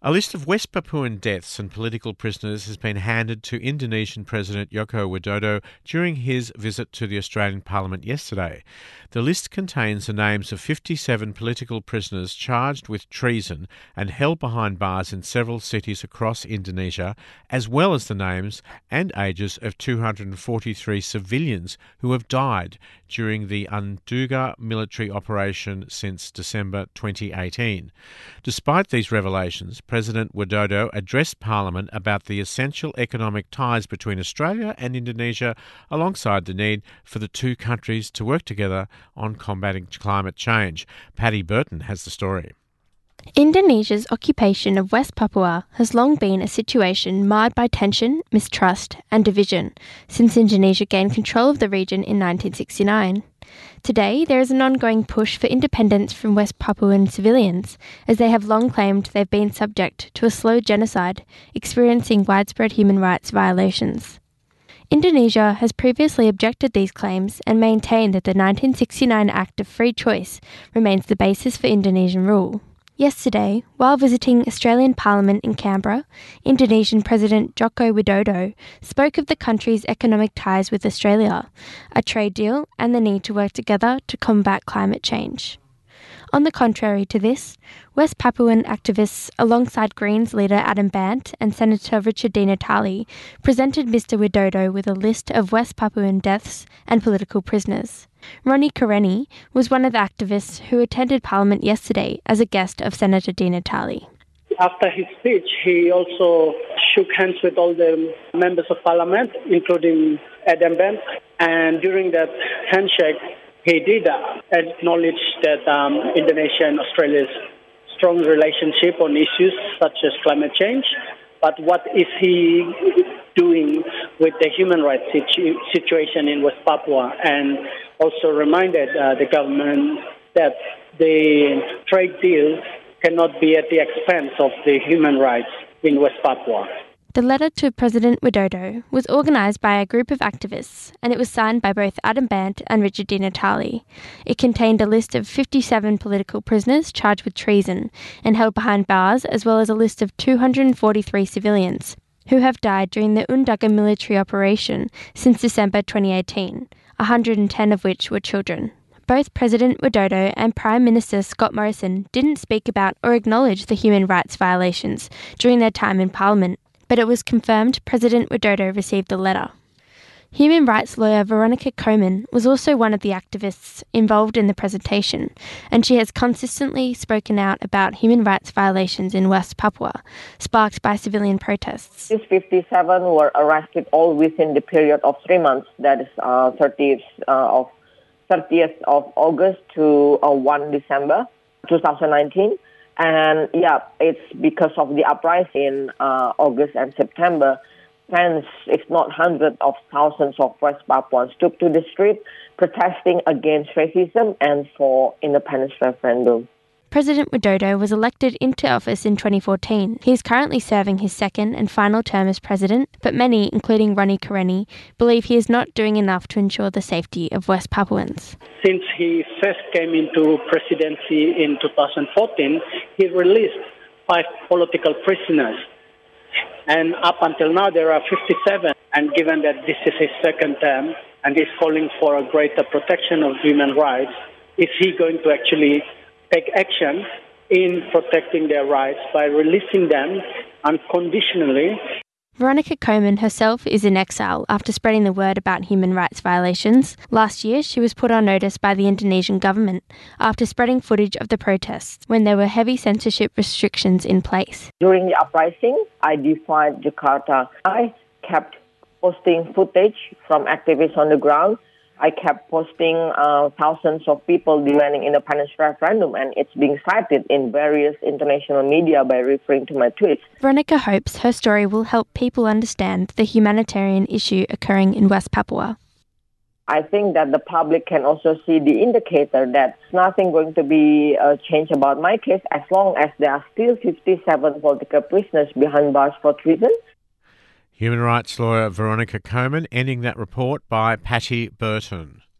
A list of West Papuan deaths and political prisoners has been handed to Indonesian President Joko Widodo during his visit to the Australian Parliament yesterday. The list contains the names of 57 political prisoners charged with treason and held behind bars in several cities across Indonesia, as well as the names and ages of 243 civilians who have died during the Unduga military operation since December 2018. Despite these revelations, President Widodo addressed Parliament about the essential economic ties between Australia and Indonesia, alongside the need for the two countries to work together on combating climate change. Paddy Burton has the story. Indonesia's occupation of West Papua has long been a situation marred by tension, mistrust and division since Indonesia gained control of the region in 1969. Today, there is an ongoing push for independence from West Papuan civilians, as they have long claimed they've been subject to a slow genocide, experiencing widespread human rights violations. Indonesia has previously objected these claims and maintained that the 1969 Act of Free Choice remains the basis for Indonesian rule. Yesterday, while visiting Australian Parliament in Canberra, Indonesian President Joko Widodo spoke of the country's economic ties with Australia, a trade deal, and the need to work together to combat climate change. On the contrary to this, West Papuan activists, alongside Greens leader Adam Bandt and Senator Richard Di Natale, presented Mr Widodo with a list of West Papuan deaths and political prisoners. Ronnie Karenni was one of the activists who attended Parliament yesterday as a guest of Senator Di Natale. After his speech, he also shook hands with all the members of Parliament, including Adam Bandt, and during that handshake, he did acknowledge that Indonesia and Australia's strong relationship on issues such as climate change. But what is he doing with the human rights situation in West Papua? And also reminded the government that the trade deal cannot be at the expense of the human rights in West Papua. The letter to President Widodo was organised by a group of activists, and it was signed by both Adam Bandt and Richard Di Natale. It contained a list of 57 political prisoners charged with treason and held behind bars, as well as a list of 243 civilians who have died during the Unduga military operation since December 2018, 110 of which were children. Both President Widodo and Prime Minister Scott Morrison didn't speak about or acknowledge the human rights violations during their time in Parliament, but it was confirmed President Widodo received the letter. Human rights lawyer Veronica Coman was also one of the activists involved in the presentation, and she has consistently spoken out about human rights violations in West Papua, sparked by civilian protests. These 57 were arrested all within the period of 3 months, that is 30th of August to 1 December 2019. And it's because of the uprising in August and September. Tens, if not hundreds of thousands of West Papuans took to the street protesting against racism and for independence referendum. President Widodo was elected into office in 2014. He is currently serving his second and final term as president, but many, including Ronnie Karenni, believe he is not doing enough to ensure the safety of West Papuans. Since he first came into presidency in 2014, he released 5 political prisoners. And up until now, there are 57. And given that this is his second term and he's calling for a greater protection of human rights, is he going to actually take action in protecting their rights by releasing them unconditionally? Veronica Coman herself is in exile after spreading the word about human rights violations. Last year, she was put on notice by the Indonesian government after spreading footage of the protests when there were heavy censorship restrictions in place. During the uprising, I defied Jakarta. I kept posting footage from activists on the ground. I kept posting thousands of people demanding independence referendum, and it's being cited in various international media by referring to my tweets. Veronica hopes her story will help people understand the humanitarian issue occurring in West Papua. I think that the public can also see the indicator that it's nothing going to be changed about my case as long as there are still 57 political prisoners behind bars for treason. Human rights lawyer Veronica Coman, ending that report by Paddy Burton.